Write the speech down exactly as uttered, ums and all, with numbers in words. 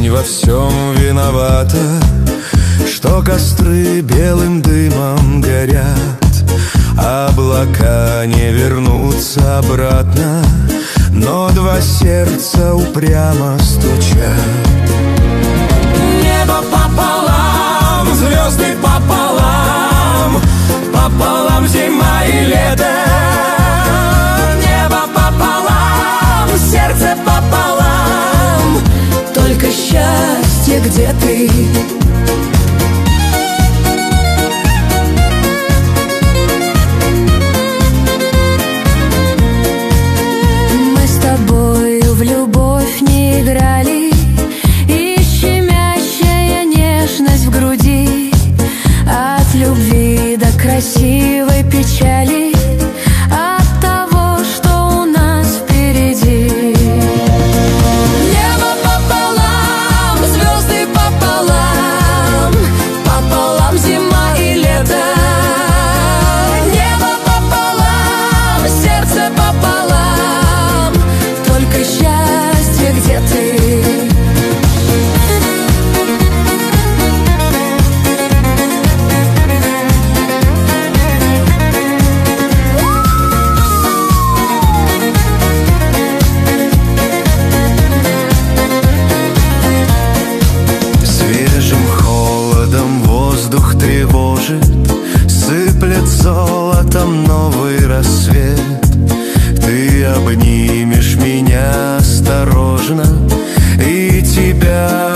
Жизнь во всем виновата, что костры белым дымом горят. Облака не вернутся обратно, но два сердца упрямо стучат. Небо пополам, звезды пополам, пополам зима и лето. Небо пополам, сердце пополам, только счастье, где ты? Мы с тобою в любовь не играли, и щемящая нежность в груди, от любви до красивой печали, от того, что у нас впереди. Небо пополам, звезды пополам, пополам зима и лето. Небо пополам, сердце пополам, только счастье, где ты? Воздух тревожит, сыплет золотом новый рассвет. Ты обнимешь меня осторожно, и тебя